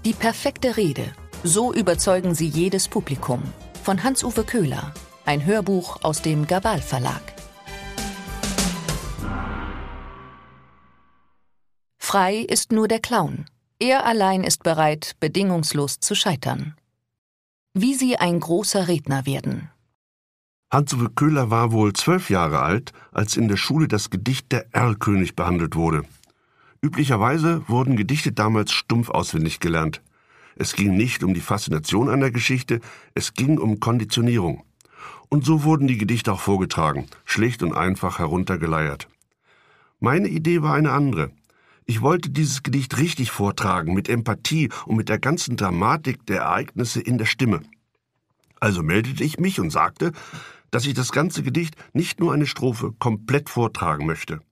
Die perfekte Rede. So überzeugen sie jedes Publikum. Von Hans-Uwe Köhler. Ein Hörbuch aus dem Gabal Verlag. Frei ist nur der Clown. Er allein ist bereit, bedingungslos zu scheitern. Wie sie ein großer Redner werden. Hans-Uwe Köhler war wohl 12 Jahre alt, als in der Schule das Gedicht Der Erlkönig behandelt wurde. Üblicherweise wurden Gedichte damals stumpf auswendig gelernt. Es ging nicht um die Faszination einer Geschichte, es ging um Konditionierung. Und so wurden die Gedichte auch vorgetragen, schlicht und einfach heruntergeleiert. Meine Idee war eine andere. Ich wollte dieses Gedicht richtig vortragen, mit Empathie und mit der ganzen Dramatik der Ereignisse in der Stimme. Also meldete ich mich und sagte, dass ich das ganze Gedicht, nicht nur eine Strophe, komplett vortragen möchte.